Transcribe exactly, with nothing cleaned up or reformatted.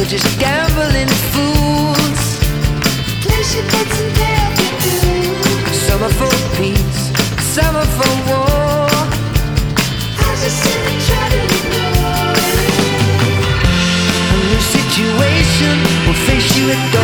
we're just gambling fools. Place your bets and pay off your dues. Some are for peace, some are for war. I just sit and try to ignore it. A new situation will face you at dawn.